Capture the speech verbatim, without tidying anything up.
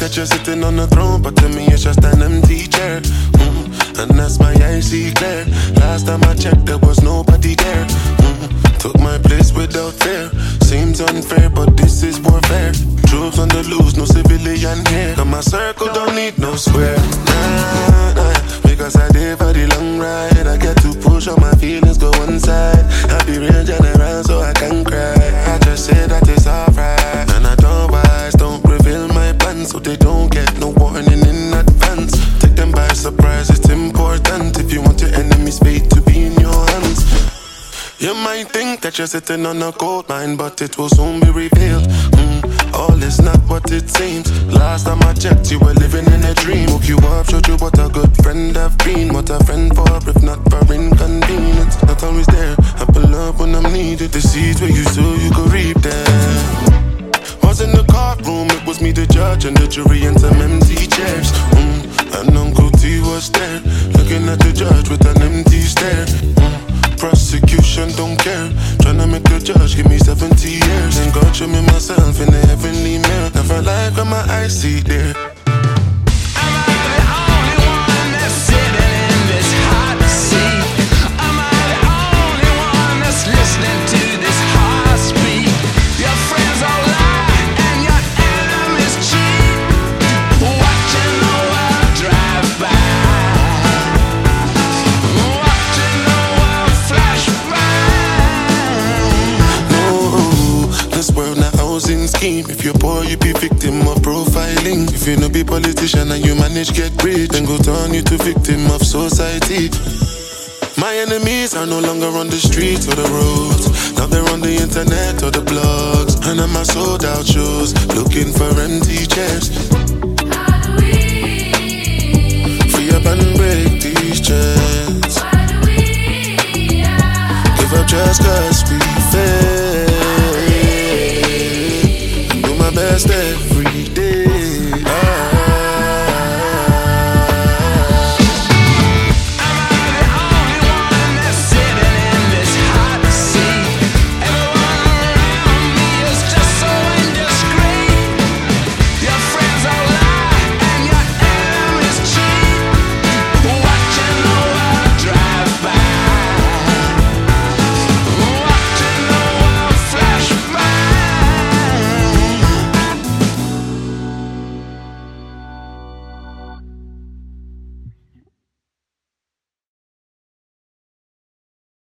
that you're sitting on the throne, but to me it's just an empty chair. Mm, and that's my eyes see clear. Last time I checked, there was nobody there. Mm, took my place without fear. Seems unfair, but this is warfare. Troops on the loose, no civilian here. Got my circle, don't need no square. Nah, nah, because I did for the long ride. I get to push all my feelings, go one side. I be real general, so I can cry. I just say that it's alright. And I don't wise, don't reveal my plans, so they don't get no warning in advance. Take them by surprise, it's important. If you want your enemy's fate to be in your hands. You might think that you're sitting on a gold mine, but it will soon be revealed. Mm, all is not what it seems. Last time I checked, you were living in a dream. Woke you up, showed you what a good friend I've been. What a friend for, if not for inconvenience. Not always there, I pull up when I'm needed. The seeds where you sow, you could reap them. Was in the courtroom, it was me the judge and the jury and some empty chairs. Mm, and Uncle T was there, looking at the judge with an empty stare. Mm, prosecution don't care, tryna make the judge give me seventy years. And God show me myself in the heavenly mirror. Never like when my eyes see there. Scheme. If you're poor, you be victim of profiling. If you no be politician and you manage get rich, then go turn you to victim of society. My enemies are no longer on the streets or the roads. Now they're on the internet or the blogs. And I'm my sold out shows, looking for empty chairs. How do we free up and break these chains? Why do we give up just cause we fail?